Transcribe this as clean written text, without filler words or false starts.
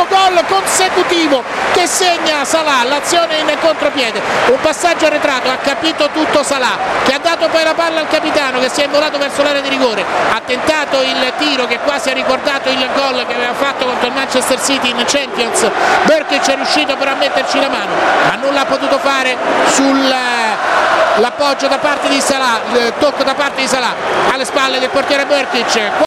quarto gol consecutivo che segna Salah, l'azione in contropiede, un passaggio arretrato, ha capito tutto Salah, che ha dato poi la palla al capitano che si è involato verso l'area di rigore, ha tentato il tiro che quasi ha ricordato il gol che aveva fatto contro il Manchester City in Champions. Berkic è riuscito però a metterci la mano, ma nulla ha potuto fare sull'appoggio da parte di Salah, il tocco da parte di Salah alle spalle del portiere Berkic.